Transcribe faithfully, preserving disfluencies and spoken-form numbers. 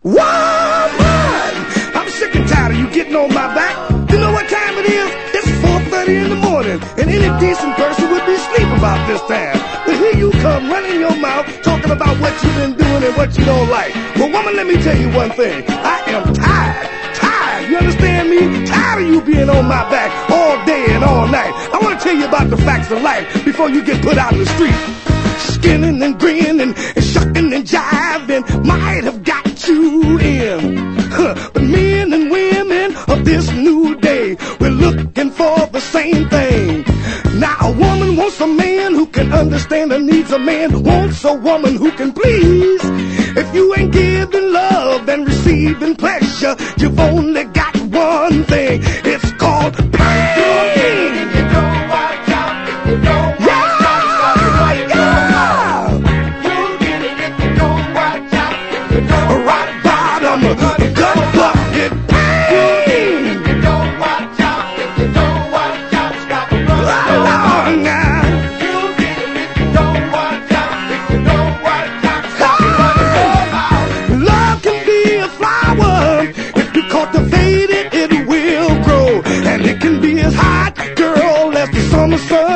Woman, I'm sick and tired of you getting on my back. You know what time it is? It's four thirty in the morning, and any decent person would be asleep about this time. But here you come running your mouth, talking about what you've been doing and what you don't like. Well, woman, let me tell you one thing. I am tired, tired, you understand me? Tired of you being on my back all day and all night. I want to tell you about the facts of life before you get put out in the street. Skinning and grinning and shucking and jiving might have got you in. Huh. But men and women of this new day, we're looking for the same thing. Now a woman wants a man who can understand her needs. A man wants a woman who can please. If you ain't giving love and receiving pleasure, you've only got one thing. It's called pain. If you don't watch out, if you don't watch out, gut bucket pain. If you don't watch out, if you don't watch out, stop running now. You'll get it if you don't watch out, if you don't watch out, stop running. Love can be a flower. If you cultivate it, it will grow. And it can be as hot, girl, as the summer sun.